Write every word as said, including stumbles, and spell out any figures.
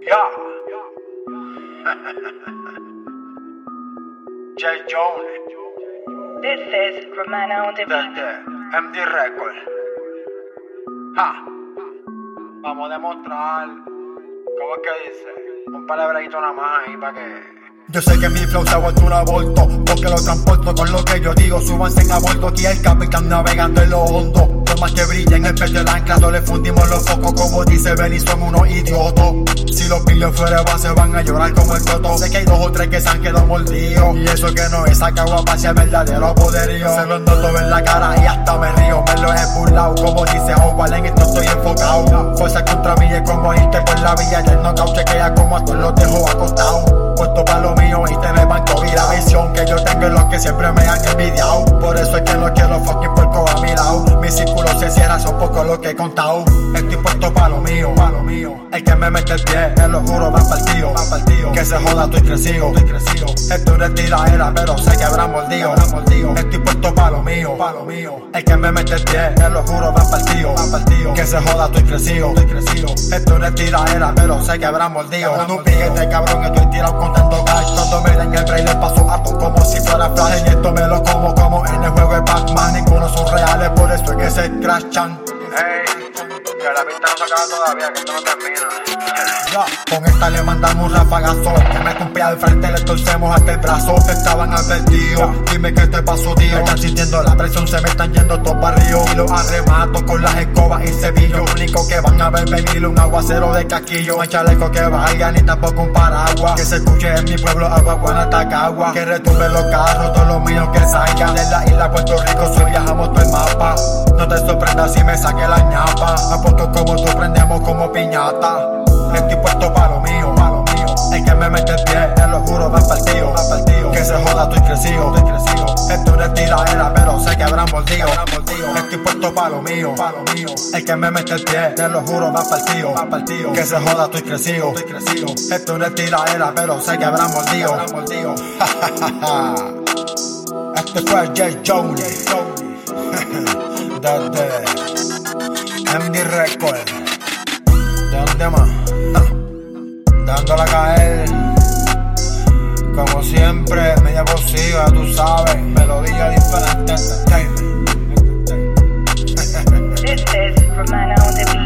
Ya. Jay Jones. This is Romana on the beat. Desde M D Record. Ja. Vamos a demostrar. ¿Cómo es que dice? Un palabreito nada más ahí para que. Yo sé que mi flow se ha vuelto un aborto, porque lo transporto con lo que yo digo. Súbanse en a bordo, aquí el capitán navegando en lo hondo. Por más que brille en el pecho del ancla, no le fundimos los focos, como dice Benny, son unos idiotos. Si los pillos fuera base van a llorar como el toto. Sé que hay dos o tres que se han quedado mordidos, y eso que no es saca guapa hacia el verdadero poderío. Se los noto en la cara y hasta me río, me lo he burlado, como dice Oval, en esto estoy enfocado. Fuerza contra mí es como irte por la vía, y el knockout chequea como a todos los dejo acostados. Puesto para lo mío y te me banco, y la visión que yo tengo es lo que siempre me han envidiado. Por eso es que no quiero fucking puerco a mi lado. Mi círculo se cierra, son pocos los que he contado. Estoy puesto para lo mío, para lo mío. El que me mete el pie, te lo juro, va partido, va partido. Que se joda, estoy crecido, estoy crecido. Esto no es tiraera, pero sé que habrá mordido, habrá mordido. Estoy puesto para lo mío, para lo mío. El que me mete el pie, te lo juro, va partido, va partido. Que se joda, estoy crecido, estoy crecido. Esto no es tiraera, pero sé que habrá mordido. No piquete, cabrón, estoy tirado contando cash. Cuando me den el break le paso a todo como si fuera flash. Y esto me lo como como en el juego de Pac-Man. Ninguno son reales, por eso es que se crashan. Hey, que la pista no se acaba todavía, que esto no termina. Ya. Con esta le mandamos un rafagazo, que me cumpía al frente, le torcemos hasta el brazo. Estaban advertidos, dime qué te pasó, tío. Están sintiendo la presión, se me están yendo todos barrios. Y los arremato con las escobas y cepillo. Lo único que van a ver venir un aguacero de casquillo. No hay chaleco que vaya, ni tampoco un paraguas. Que se escuche en mi pueblo, agua buena, Tacagua. Que retumbe los carros, todos los míos que salgan. De la isla Puerto Rico, si viajamos todo el mapa. No te sorprendas si me saque la ñapa. A poco como tú prendemos como piñata. Estoy puesto para lo mío, para lo mío. El que me mete el pie, te lo juro, va partido, va partido. Que se joda, estoy crecido, estoy crecido. Esto no es tiraera, pero sé que habrán mordido, habrán mordido. Estoy puesto para lo mío, para lo mío. El que me mete el pie, te lo juro, va partido, va partido. Que se joda, estoy crecido, estoy crecido. Esto no es tiraera, pero sé que habrán mordido, habrán mordido. Este fue Jay Jones. Desde M D Record. ¿De dónde más? Dándola a caer. Como siempre, media cosida, tú sabes. Melodía diferente. This is Romana on the beat.